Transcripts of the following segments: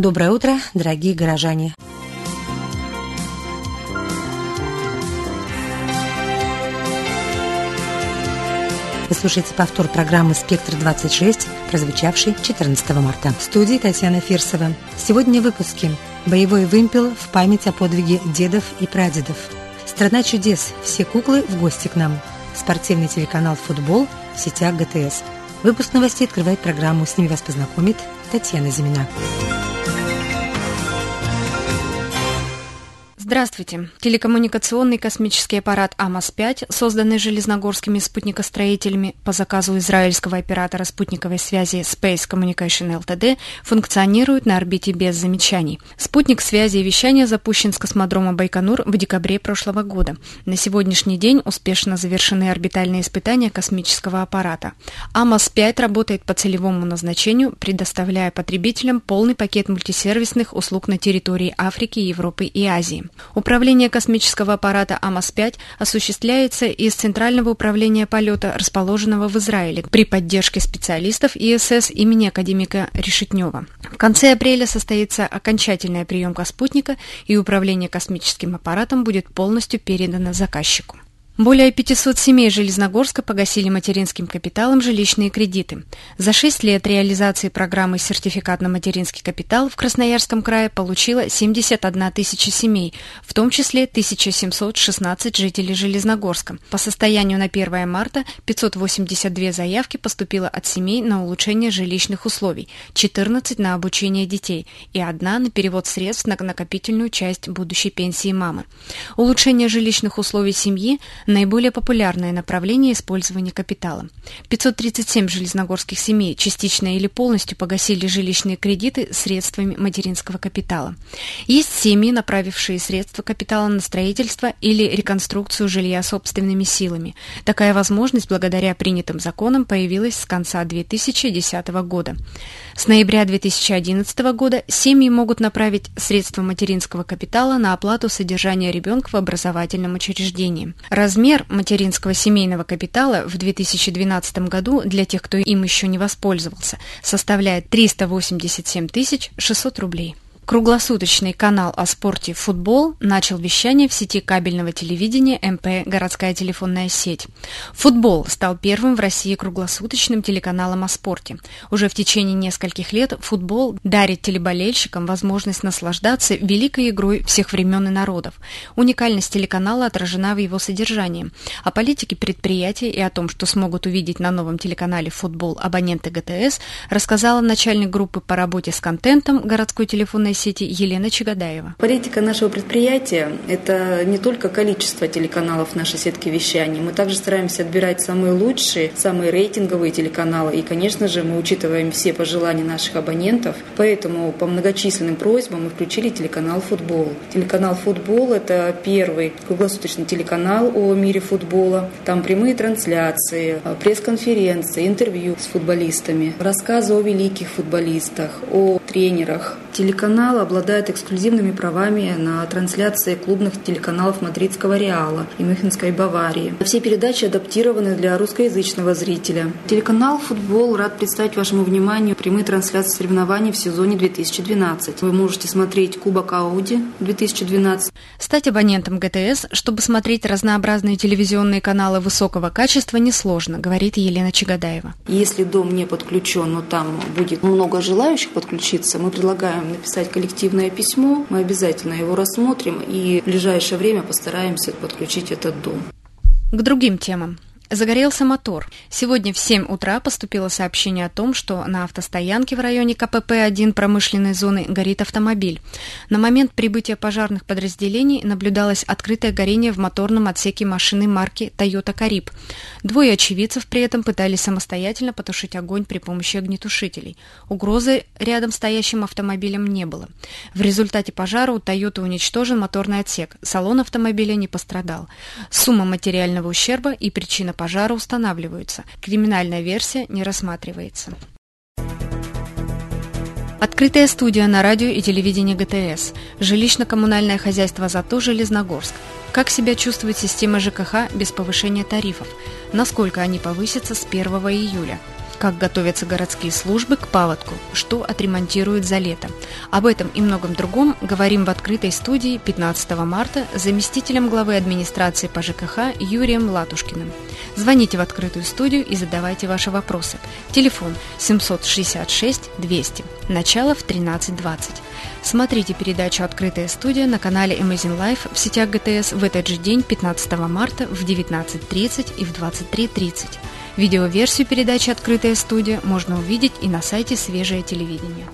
Доброе утро, дорогие горожане! Вы слушаете повтор программы «Спектр-26», прозвучавшей 14 марта. В студии Татьяна Фирсова. Сегодня в выпуске «Боевой вымпел в память о подвиге дедов и прадедов». «Страна чудес. Все куклы в гости к нам». Спортивный телеканал «Футбол» в сетях ГТС. Выпуск новостей открывает программу. С ними вас познакомит Татьяна Зимина. Здравствуйте! Телекоммуникационный космический аппарат АМОС-5, созданный железногорскими спутникостроителями по заказу израильского оператора спутниковой связи Space Communication Ltd, функционирует на орбите без замечаний. Спутник связи и вещания запущен с космодрома Байконур в декабре прошлого года. На сегодняшний день успешно завершены орбитальные испытания космического аппарата. АМОС-5 работает по целевому назначению, предоставляя потребителям полный пакет мультисервисных услуг на территории Африки, Европы и Азии. Управление космического аппарата АМОС-5 осуществляется из Центрального управления полета, расположенного в Израиле, при поддержке специалистов ИСС имени академика Решетнева. В конце апреля состоится окончательная приемка спутника, и управление космическим аппаратом будет полностью передано заказчику. Более 500 семей Железногорска погасили материнским капиталом жилищные кредиты. За 6 лет реализации программы «Сертификат на материнский капитал» в Красноярском крае получила 71 тысяча семей, в том числе 1716 жителей Железногорска. По состоянию на 1 марта 582 заявки поступило от семей на улучшение жилищных условий, 14 на обучение детей и 1 на перевод средств на накопительную часть будущей пенсии мамы. Улучшение жилищных условий семьи – наиболее популярное направление использования капитала. 537 железногорских семей частично или полностью погасили жилищные кредиты средствами материнского капитала. Есть семьи, направившие средства капитала на строительство или реконструкцию жилья собственными силами. Такая возможность благодаря принятым законам появилась с конца 2010 года. С ноября 2011 года семьи могут направить средства материнского капитала на оплату содержания ребенка в образовательном учреждении. Размер материнского семейного капитала в 2012 году для тех, кто им еще не воспользовался, составляет 387 600 рублей. Круглосуточный канал о спорте «Футбол» начал вещание в сети кабельного телевидения МП «Городская телефонная сеть». «Футбол» стал первым в России круглосуточным телеканалом о спорте. Уже в течение нескольких лет «Футбол» дарит телеболельщикам возможность наслаждаться великой игрой всех времен и народов. Уникальность телеканала отражена в его содержании. О политике предприятия и о том, что смогут увидеть на новом телеканале «Футбол» абоненты ГТС, рассказала начальник группы по работе с контентом городской телефонной сети Елена Чагадаева. Политика нашего предприятия – это не только количество телеканалов в нашей сетке вещаний. Мы также стараемся отбирать самые лучшие, самые рейтинговые телеканалы. И, конечно же, мы учитываем все пожелания наших абонентов. Поэтому по многочисленным просьбам мы включили телеканал «Футбол». Телеканал «Футбол» – это первый круглосуточный телеканал о мире футбола. Там прямые трансляции, пресс-конференции, интервью с футболистами, рассказы о великих футболистах, о тренерах. Телеканал обладает эксклюзивными правами на трансляции клубных телеканалов мадридского «Реала» и Мюнхенской «Баварии». Все передачи адаптированы для русскоязычного зрителя. Телеканал «Футбол» рад представить вашему вниманию прямые трансляции соревнований в сезоне 2012. Вы можете смотреть Кубок Ауди 2012. Стать абонентом ГТС, чтобы смотреть разнообразные телевизионные каналы высокого качества, несложно, говорит Елена Чагадаева. Если дом не подключен, но там будет много желающих подключиться, мы предлагаем написать коллективное письмо, мы обязательно его рассмотрим и в ближайшее время постараемся подключить этот дом. К другим темам. Загорелся мотор. Сегодня в 7 утра поступило сообщение о том, что на автостоянке в районе КПП-1 промышленной зоны горит автомобиль. На момент прибытия пожарных подразделений наблюдалось открытое горение в моторном отсеке машины марки Toyota Carib. 2 очевидцев при этом пытались самостоятельно потушить огонь при помощи огнетушителей. Угрозы рядом стоящим автомобилем не было. В результате пожара у Toyota уничтожен моторный отсек. Салон автомобиля не пострадал. Сумма материального ущерба и причина пожара устанавливаются. Криминальная версия не рассматривается. Открытая студия на радио и телевидении ГТС. Жилищно-коммунальное хозяйство «Зато» Железногорск. Как себя чувствует система ЖКХ без повышения тарифов? Насколько они повысятся с 1 июля? как готовятся городские службы к паводку, что отремонтируют за лето. Об этом и многом другом говорим в открытой студии 15 марта с заместителем главы администрации по ЖКХ Юрием Латушкиным. Звоните в открытую студию и задавайте ваши вопросы. Телефон 766 200. Начало в 13:20. Смотрите передачу «Открытая студия» на канале Amazing Life в сетях ГТС в этот же день, 15 марта, в 19:30 и в 23:30. Видеоверсию передачи «Открытая студия» можно увидеть и на сайте «Свежее телевидение».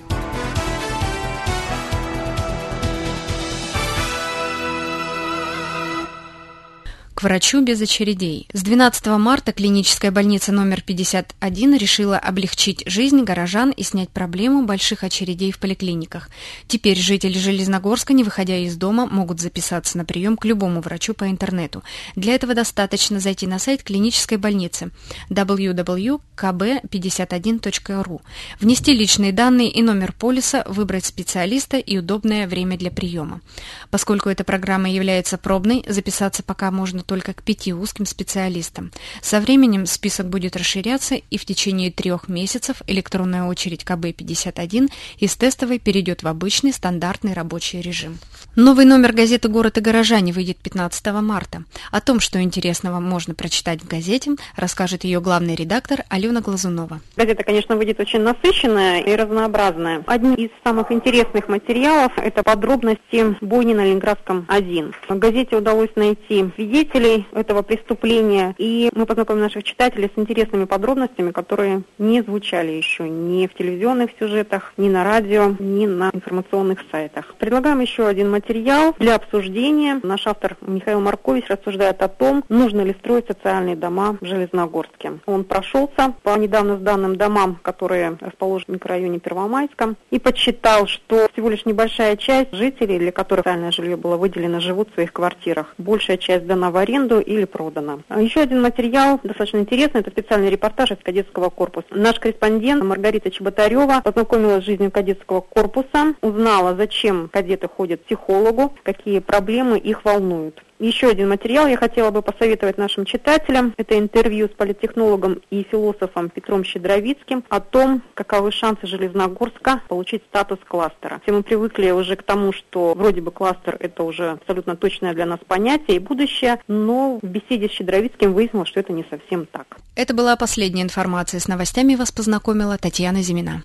К врачу без очередей. С 12 марта клиническая больница номер 51 решила облегчить жизнь горожан и снять проблему больших очередей в поликлиниках. Теперь жители Железногорска, не выходя из дома, могут записаться на прием к любому врачу по интернету. Для этого достаточно зайти на сайт клинической больницы www.kb51.ru, внести личные данные и номер полиса, выбрать специалиста и удобное время для приема. Поскольку эта программа является пробной, записаться пока можно только к 5 узким специалистам. Со временем список будет расширяться, и в течение 3 месяцев электронная очередь КБ-51 из тестовой перейдет в обычный стандартный рабочий режим. Новый номер газеты «Город и горожане» выйдет 15 марта. О том, что интересного можно прочитать в газете, расскажет ее главный редактор Алена Глазунова. Газета, конечно, выйдет очень насыщенная и разнообразная. Одним из самых интересных материалов – это подробности бойни на Ленинградском 1. В газете удалось найти свидетелей этого преступления, и мы познакомим наших читателей с интересными подробностями, которые не звучали еще ни в телевизионных сюжетах, ни на радио, ни на информационных сайтах. Предлагаем еще один материал для обсуждения. Наш автор Михаил Маркович рассуждает о том, нужно ли строить социальные дома в Железногорске. Он прошелся по недавно сданным домам, которые расположены в микрорайоне Первомайском, и подсчитал, что всего лишь небольшая часть жителей, для которых социальное жилье было выделено, живут в своих квартирах. Большая часть сдана в аренду или продана. Еще один материал достаточно интересный, это специальный репортаж из кадетского корпуса. Наш корреспондент Маргарита Чеботарева познакомилась с жизнью кадетского корпуса, узнала, зачем кадеты ходят к психологу, какие проблемы их волнуют. Еще один материал я хотела бы посоветовать нашим читателям. Это интервью с политтехнологом и философом Петром Щедровицким о том, каковы шансы Железногорска получить статус кластера. Все мы привыкли уже к тому, что вроде бы кластер – это уже абсолютно точное для нас понятие и будущее, но в беседе с Щедровицким выяснилось, что это не совсем так. Это была последняя информация. С новостями вас познакомила Татьяна Зимина.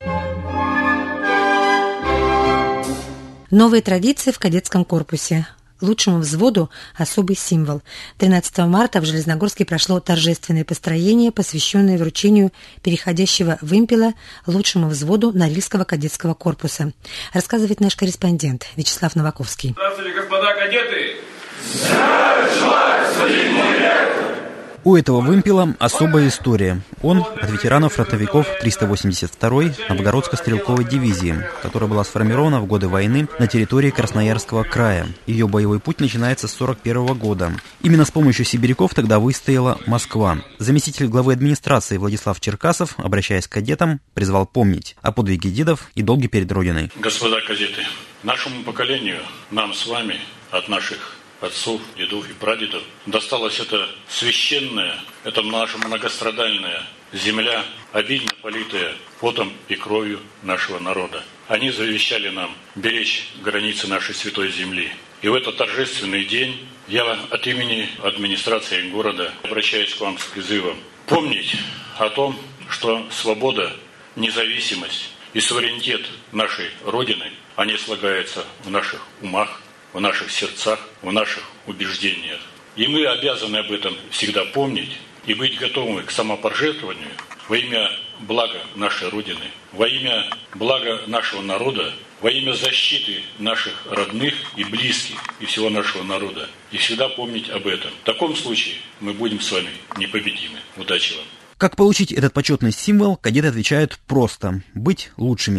Новые традиции в кадетском корпусе. Лучшему взводу особый символ. 13 марта в Железногорске прошло торжественное построение, посвященное вручению переходящего вымпела лучшему взводу Норильского кадетского корпуса. Рассказывает наш корреспондент Вячеслав Новаковский. Здравствуйте, господа кадеты! Здравия желаю, господин директор! У этого вымпела особая история. Он от ветеранов-фронтовиков 382-й Новгородско-стрелковой дивизии, которая была сформирована в годы войны на территории Красноярского края. Ее боевой путь начинается с 1941 года. Именно с помощью сибиряков тогда выстояла Москва. Заместитель главы администрации Владислав Черкасов, обращаясь к кадетам, призвал помнить о подвиге дедов и долге перед Родиной. Господа кадеты, нашему поколению, нам с вами, от наших отцов, дедов и прадедов, досталась эта священная, это наша многострадальная земля, обильно политая потом и кровью нашего народа. Они завещали нам беречь границы нашей святой земли. И в этот торжественный день я от имени администрации города обращаюсь к вам с призывом помнить о том, что свобода, независимость и суверенитет нашей Родины, они слагаются в наших умах, в наших сердцах, в наших убеждениях. И мы обязаны об этом всегда помнить и быть готовы к самопожертвованию во имя блага нашей Родины, во имя блага нашего народа, во имя защиты наших родных и близких и всего нашего народа. И всегда помнить об этом. В таком случае мы будем с вами непобедимы. Удачи вам! Как получить этот почетный символ, кадеты отвечают просто – быть лучшими.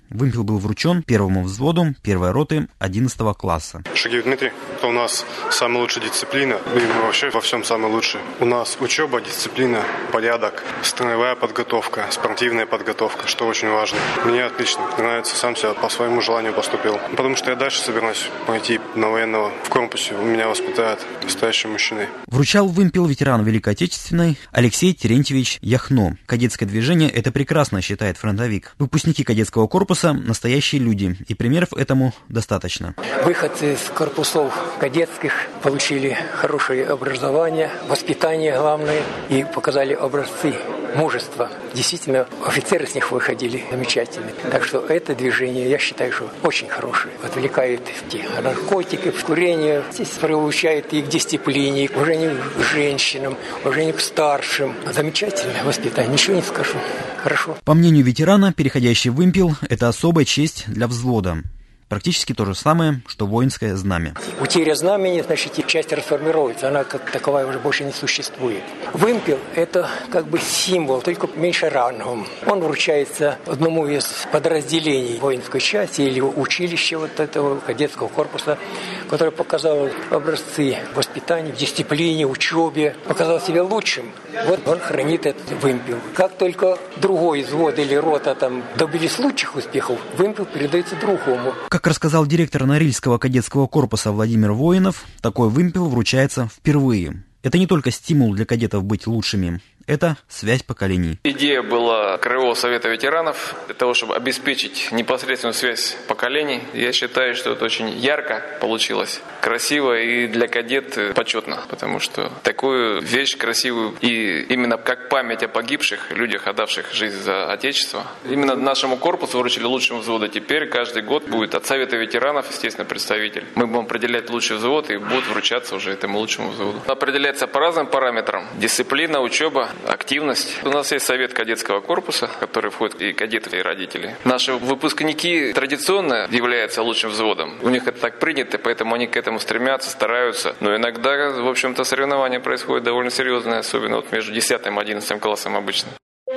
Вымпел был вручен первому взводу 1-й роты 11 класса. Шагиев Дмитрий, это у нас самая лучшая дисциплина, и вообще во всем самый лучший. У нас учеба, дисциплина, порядок, строевая подготовка, спортивная подготовка, что очень важно. Мне отлично нравится, сам себя по своему желанию поступил. Потому что я дальше собираюсь пойти на военного. В корпусе у меня воспитают настоящим мужчиной. Вручал вымпел ветеран Великой Отечественной Алексей Терентьевич Яхно. Кадетское движение – это прекрасно, считает фронтовик. Выпускники кадетского корпуса – настоящие люди, и примеров этому достаточно. Выходцы из корпусов кадетских получили хорошее образование, воспитание главное, и показали образцы мужества. Действительно, офицеры с них выходили замечательные. Так что это движение, я считаю, что очень хорошее. Отвлекает от наркотиков, курения, здесь приучает и к дисциплине, к уважению к женщинам, уважению к старшим. Замечательное воспитание, ничего не скажу. Хорошо. По мнению ветерана, переходящий в вымпел – это особая честь для взвода. Практически то же самое, что воинское знамя. Утеря знамени, значит, часть расформируется, она как таковая уже больше не существует. Вымпел – это как бы символ, только меньше рангом. Он вручается одному из подразделений воинской части или училища вот этого кадетского корпуса, который показал образцы воспитания, дисциплине, учебе, показал себя лучшим. Вот он хранит этот вымпел. Как только другой взвод или рота там добились лучших успехов, вымпел передается другому. Как рассказал директор Норильского кадетского корпуса Владимир Воинов, такой вымпел вручается впервые. Это не только стимул для кадетов быть лучшими, это связь поколений. Идея была Краевого совета ветеранов для того, чтобы обеспечить непосредственную связь поколений. Я считаю, что это очень ярко получилось, красиво и для кадет почетно, потому что такую вещь красивую и именно как память о погибших людях, отдавших жизнь за Отечество, именно нашему корпусу вручили лучшим взвода. Теперь каждый год будет от совета ветеранов, естественно, представитель. Мы будем определять лучший взвод и будет вручаться уже этому лучшему взводу. Определяется по разным параметрам: дисциплина, учеба, активность. У нас есть совет кадетского корпуса, в который входят и кадеты, и родители. Наши выпускники традиционно являются лучшим взводом. У них это так принято, поэтому они к этому стремятся, стараются. Но иногда, в общем-то, соревнования происходят довольно серьезные, особенно вот между 10 и 11 классом обычно.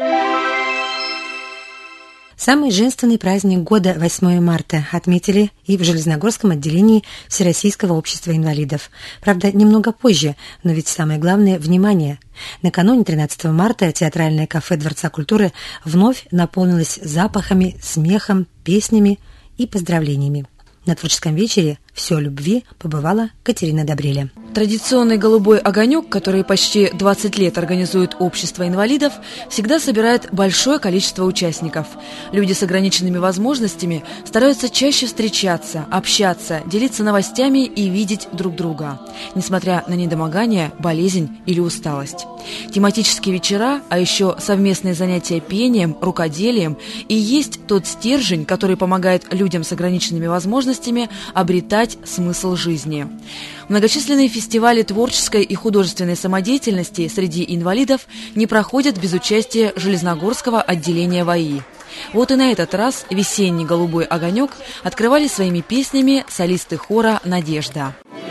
Самый женственный праздник года 8 марта отметили и в Железногорском отделении Всероссийского общества инвалидов. Правда, немного позже, но ведь самое главное – внимание. Накануне 13 марта театральное кафе Дворца культуры вновь наполнилось запахами, смехом, песнями и поздравлениями. На творческом вечере «Все о любви» побывала Катерина Добреля. Традиционный «Голубой огонек», который почти 20 лет организует Общество инвалидов, всегда собирает большое количество участников. Люди с ограниченными возможностями стараются чаще встречаться, общаться, делиться новостями и видеть друг друга, несмотря на недомогание, болезнь или усталость. Тематические вечера, а еще совместные занятия пением, рукоделием и есть тот стержень, который помогает людям с ограниченными возможностями обретать смысл жизни. Многочисленные фестивали творческой и художественной самодеятельности среди инвалидов не проходят без участия Железногорского отделения ВАИ. Вот и на этот раз весенний «Голубой огонек» открывали своими песнями солисты хора «Надежда».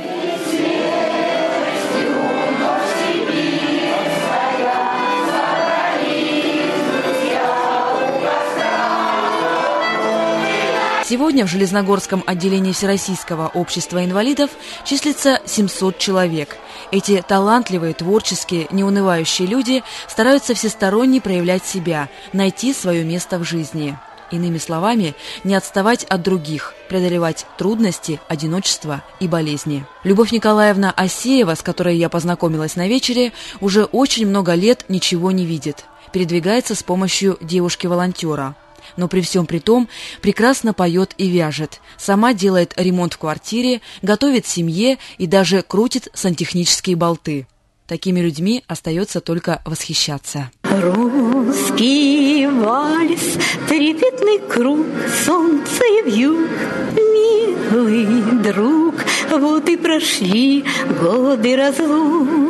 Сегодня в Железногорском отделении Всероссийского общества инвалидов числится 700 человек. Эти талантливые, творческие, неунывающие люди стараются всесторонне проявлять себя, найти свое место в жизни. Иными словами, не отставать от других, преодолевать трудности, одиночество и болезни. Любовь Николаевна Асеева, с которой я познакомилась на вечере, уже очень много лет ничего не видит. Передвигается с помощью девушки-волонтера. Но при всем при том прекрасно поет и вяжет. Сама делает ремонт в квартире, готовит семье и даже крутит сантехнические болты. Такими людьми остается только восхищаться. Русский вальс, трепетный круг, солнце вьюг, милый друг, вот и прошли годы разлук.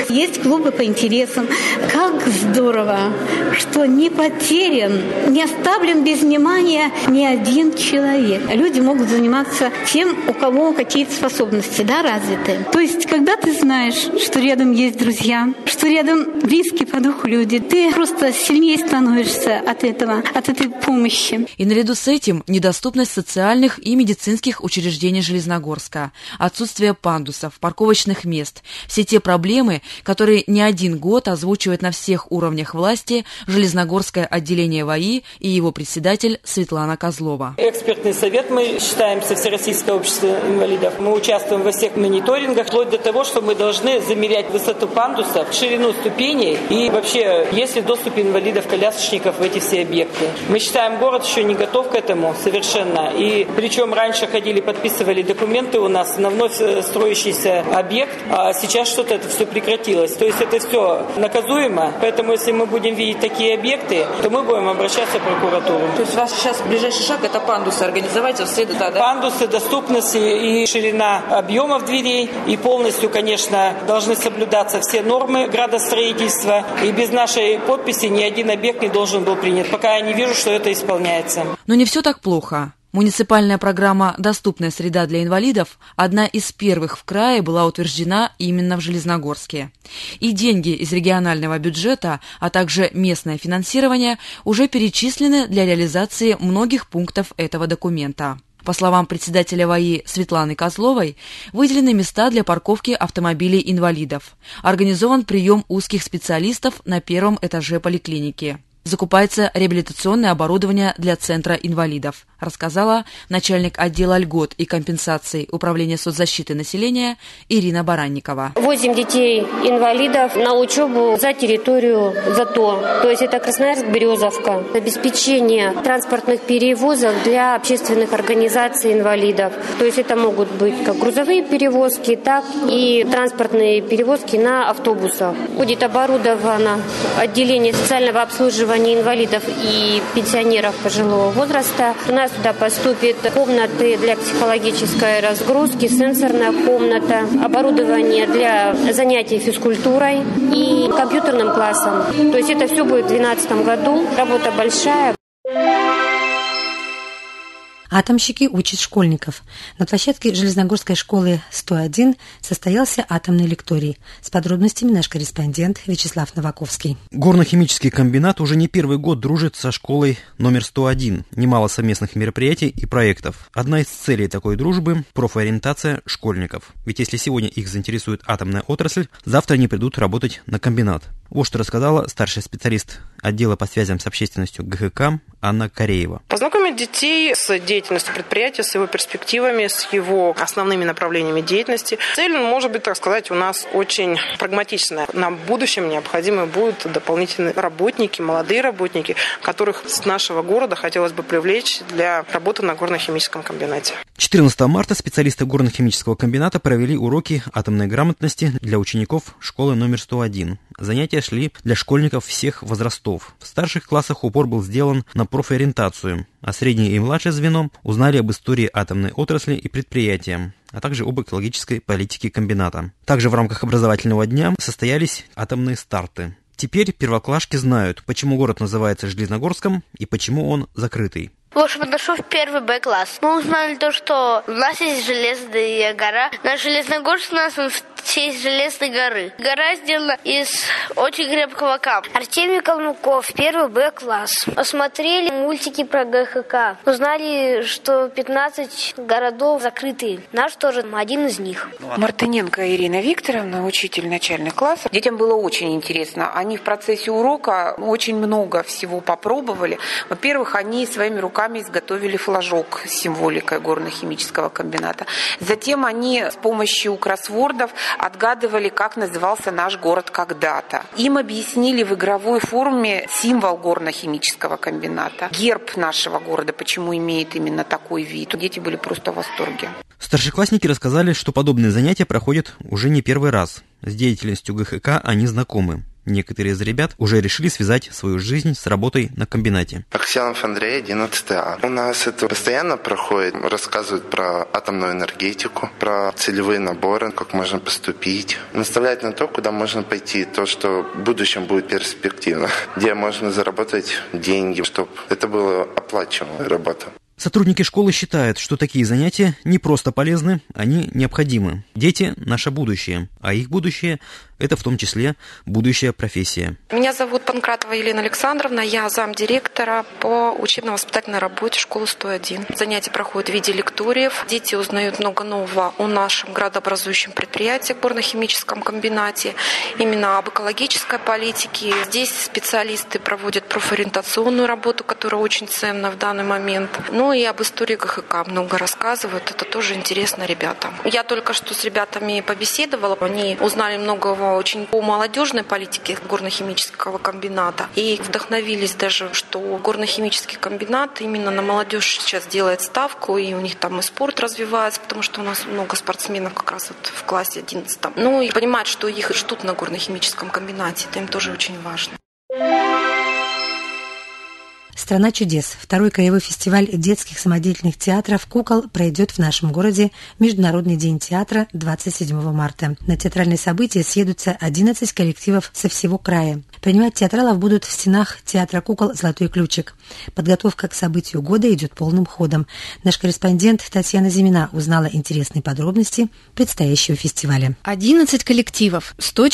есть клубы по интересам. Как здорово, что не потерян, не оставлен без внимания ни один человек. Люди могут заниматься тем, у кого какие-то способности, развиты. То есть, когда ты знаешь, что рядом есть друзья, что рядом близкие по духу люди, ты просто сильнее становишься от этого, от этой помощи. И наряду с этим недоступность социальных и медицинских учреждений Железногорска, отсутствие пандусов, парковочных мест, все те проблемы, которые не один год озвучивает на всех уровнях власти Железногорское отделение ВАИ и его председатель Светлана Козлова. Экспертный совет, мы считаемся Всероссийское общество инвалидов. Мы участвуем во всех мониторингах, вплоть до того, что мы должны замерять высоту пандусов, ширину ступеней и вообще, есть ли доступ инвалидов-колясочников в эти все объекты. Мы считаем, город еще не готов к этому совершенно. И причем раньше ходили, подписывали документы у нас на вновь строящийся объект, а сейчас что-то это все прекратилось. То есть это все наказуемо. Поэтому если мы будем видеть такие объекты, то мы будем обращаться в прокуратуру. То есть у вас сейчас ближайший шаг — это пандусы организовать во все да? Пандусы, доступность и ширина объемов дверей. И полностью, конечно, должны соблюдаться все нормы градостроительства. И без нашей подписи ни один объект не должен был принят, пока я не вижу, что это исполняется. Но не все так плохо. Муниципальная программа «Доступная среда для инвалидов» одна из первых в крае была утверждена именно в Железногорске. И деньги из регионального бюджета, а также местное финансирование уже перечислены для реализации многих пунктов этого документа. По словам председателя ВАИ Светланы Козловой, выделены места для парковки автомобилей инвалидов. Организован прием узких специалистов на первом этаже поликлиники. Закупается реабилитационное оборудование для Центра инвалидов, рассказала начальник отдела льгот и компенсаций Управления соцзащиты населения Ирина Баранникова. Возим детей-инвалидов на учебу за территорию ЗАТО, то есть это Красноярск-Березовка. Обеспечение транспортных перевозок для общественных организаций инвалидов. То есть это могут быть как грузовые перевозки, так и транспортные перевозки на автобусах. Будет оборудовано отделение социального обслуживания инвалидов и пенсионеров пожилого возраста. У нас туда поступят комнаты для психологической разгрузки, сенсорная комната, оборудование для занятий физкультурой и компьютерным классом. То есть это все будет в 2012 году. Работа большая. Атомщики учат школьников. На площадке Железногорской школы 101 состоялся атомный лекторий. С подробностями наш корреспондент Вячеслав Новаковский. Горно-химический комбинат уже не первый год дружит со школой номер 101. Немало совместных мероприятий и проектов. Одна из целей такой дружбы – профориентация школьников. Ведь если сегодня их заинтересует атомная отрасль, завтра они придут работать на комбинат. Вот что рассказала старший специалист отдела по связям с общественностью ГХК Анна Кореева. Познакомить детей с деятельностью предприятия, с его перспективами, с его основными направлениями деятельности. Цель, может быть, так сказать, у нас очень прагматичная. Нам в будущем необходимы будут дополнительные работники, молодые работники, которых с нашего города хотелось бы привлечь для работы на горно-химическом комбинате. 14 марта специалисты горно-химического комбината провели уроки атомной грамотности для учеников школы номер 101. Занятия шли для школьников всех возрастов. В старших классах упор был сделан на профориентацию, а среднее и младшее звено узнали об истории атомной отрасли и предприятия, а также об экологической политике комбината. Также в рамках образовательного дня состоялись атомные старты. Теперь первоклашки знают, почему город называется Железногорском и почему он закрытый. Вот подошел в первый Б-класс. Мы узнали то, что у нас есть железная гора. На Железногорск у нас в честь Железной горы. Гора сделана из очень крепкого камня. Артемий Калмыков, первый Б-класс. Посмотрели мультики про ГХК. Узнали, что 15 городов закрытые. Наш тоже один из них. Мартыненко Ирина Викторовна, учитель начальных классов. Детям было очень интересно. Они в процессе урока очень много всего попробовали. Во-первых, они своими руками изготовили флажок с символикой горно-химического комбината. Затем они с помощью кроссвордов отгадывали, как назывался наш город когда-то. Им объяснили в игровой форме символ горно-химического комбината. Герб нашего города, почему имеет именно такой вид. Дети были просто в восторге. Старшеклассники рассказали, что подобные занятия проходят уже не первый раз. С деятельностью ГХК они знакомы. Некоторые из ребят уже решили связать свою жизнь с работой на комбинате. Аксенов Андрей, 11А. У нас это постоянно проходит. Рассказывают про атомную энергетику, про целевые наборы, как можно поступить. Наставляют на то, куда можно пойти, то, что в будущем будет перспективно, где можно заработать деньги, чтобы это было оплачиваемая работа. Сотрудники школы считают, что такие занятия не просто полезны, они необходимы. Дети – наше будущее, а их будущее – это в том числе будущая профессия. Меня зовут Панкратова Елена Александровна, я замдиректора по учебно-воспитательной работе школы 101. Занятия проходят в виде лекториев. Дети узнают много нового о нашем градообразующем предприятии, горно-химическом комбинате, именно об экологической политике. Здесь специалисты проводят профориентационную работу, которая очень ценна в данный момент. Ну и об истории ГХК много рассказывают, это тоже интересно ребятам. Я только что с ребятами побеседовала, они узнали много очень по молодежной политике горно-химического комбината и вдохновились даже, что горно-химический комбинат именно на молодежь сейчас делает ставку, и у них там и спорт развивается, потому что у нас много спортсменов как раз вот в классе 11. Ну и понимать, что их ждут на горно-химическом комбинате, это им тоже очень важно. «Страна чудес» – второй краевой фестиваль детских самодеятельных театров «Кукол» пройдет в нашем городе Международный день театра 27 марта. На театральные события съедутся 11 коллективов со всего края. Принимать театралов будут в стенах театра «Кукол» «Золотой ключик». Подготовка к событию года идет полным ходом. Наш корреспондент Татьяна Зимина узнала интересные подробности предстоящего фестиваля. 11 коллективов,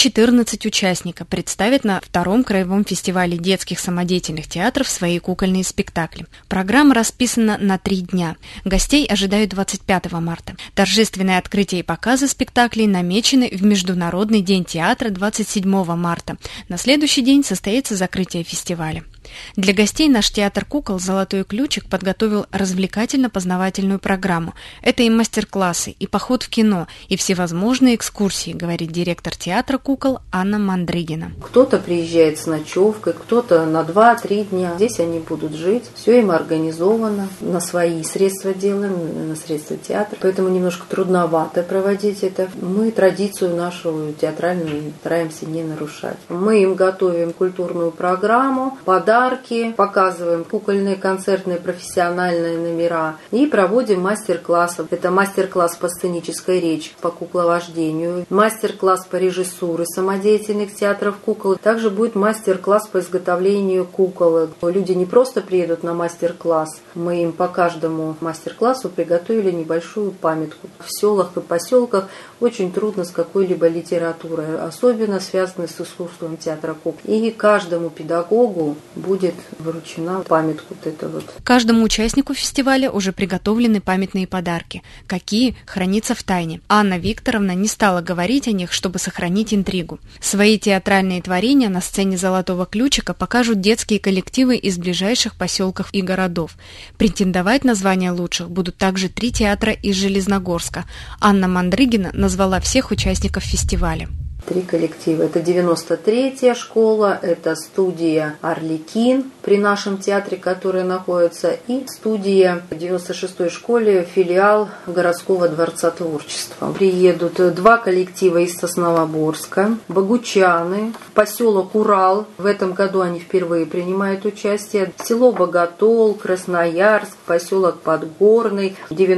114 участников представят на втором краевом фестивале детских самодеятельных театров свои кукольные спектакли. Программа расписана на 3 дня. Гостей ожидают 25 марта. Торжественное открытие и показы спектаклей намечены в Международный день театра 27 марта. На следующий день состоится закрытие фестиваля. Для гостей наш театр «Кукол» «Золотой ключик» подготовил развлекательно-познавательную программу. Это и мастер-классы, и поход в кино, и всевозможные экскурсии, говорит директор театра «Кукол» Анна Мандрыгина. Кто-то приезжает с ночевкой, кто-то на 2-3 дня. Здесь они будут жить. Все им организовано. На свои средства делаем, на средства театра. Поэтому немножко трудновато проводить это. Мы традицию нашу театральную стараемся не нарушать. Мы им готовим культурную программу, подарки, показываем кукольные, концертные, профессиональные номера и проводим мастер-классы. Это мастер-класс по сценической речи, по кукловождению, мастер-класс по режиссуре самодеятельных театров «Кукол». Также будет мастер-класс по изготовлению кукол. Люди не просто приедут на мастер-класс, мы им по каждому мастер-классу приготовили небольшую памятку. В селах и поселках очень трудно с какой-либо литературой, особенно связанной с искусством театра «Кукол». И каждому педагогу будет вручена памятка вот эта вот. Каждому участнику фестиваля уже приготовлены памятные подарки. Какие, хранятся в тайне. Анна Викторовна не стала говорить о них, чтобы сохранить интригу. Свои театральные творения на сцене «Золотого ключика» покажут детские коллективы из ближайших поселков и городов. Претендовать на звание лучших будут также 3 театра из Железногорска. Анна Мандрыгина назвала всех участников фестиваля. 3 коллектива. Это 93-я школа, это студия «Арлекин» при нашем театре, которая находится, и студия в 96-й школе, филиал городского дворца творчества. Приедут 2 коллектива из Сосновоборска, богучаны, поселок Урал. В этом году они впервые принимают участие. Село Боготол, Красноярск, поселок Подгорный,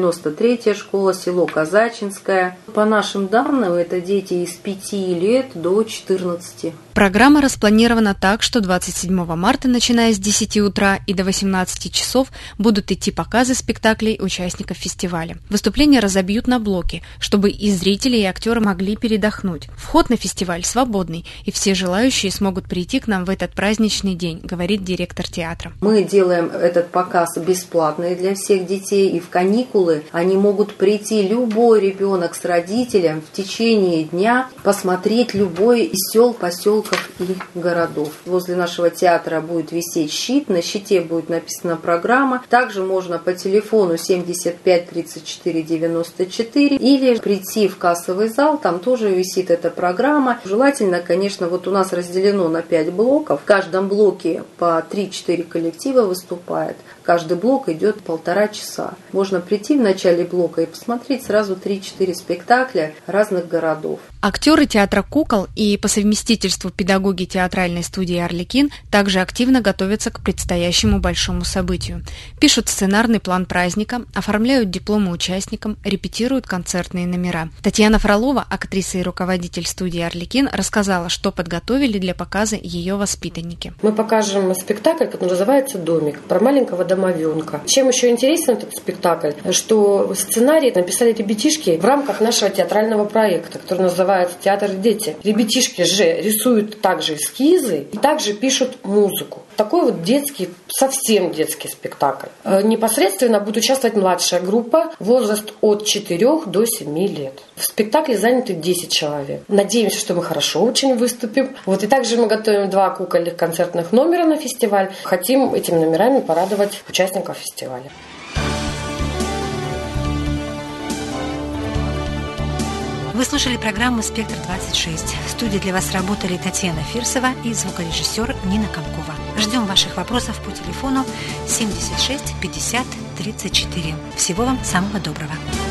93-я школа, село Казачинское. По нашим данным, это дети из 5 лет до 14. Программа распланирована так, что 27 марта, начиная с 10 утра и до 18 часов, будут идти показы спектаклей участников фестиваля. Выступления разобьют на блоки, чтобы и зрители, и актеры могли передохнуть. Вход на фестиваль свободный, и все желающие смогут прийти к нам в этот праздничный день, говорит директор театра. Мы делаем этот показ бесплатный для всех детей, и в каникулы они могут прийти, любой ребенок с родителем, в течение дня посмотреть любой из сел, поселков и городов. Возле нашего театра будет висеть щит, на щите будет написана программа. Также можно по телефону 75 34 94 или прийти в кассовый зал, там тоже висит эта программа. Желательно, конечно, вот у нас разделено на 5 блоков. В каждом блоке по 3-4 коллектива выступает. Каждый блок идет 1,5 часа. Можно прийти в начале блока и посмотреть сразу 3-4 спектакля разных городов. Актеры театра «Кукол» и по совместительству педагоги театральной студии «Арлекин» также активно готовятся к предстоящему большому событию. Пишут сценарный план праздника, оформляют дипломы участникам, репетируют концертные номера. Татьяна Фролова, актриса и руководитель студии «Арлекин», рассказала, что подготовили для показа ее воспитанники. Мы покажем спектакль, который называется «Домик», про маленького домовенка. Чем еще интересен этот спектакль, что сценарий написали ребятишки в рамках нашего театрального проекта, который называется «Театр и дети». Ребятишки же рисуют также эскизы и также пишут музыку. Такой вот детский, совсем детский спектакль. Непосредственно будет участвовать младшая группа, возраст от 4 до 7 лет. В спектакле заняты 10 человек. Надеемся, что мы хорошо очень выступим. И также мы готовим 2 кукольных концертных номера на фестиваль. Хотим этими номерами порадовать участников фестиваля. Вы слушали программу «Спектр-26». В студии для вас работали Татьяна Фирсова и звукорежиссер Нина Комкова. Ждем ваших вопросов по телефону 76 50 34. Всего вам самого доброго.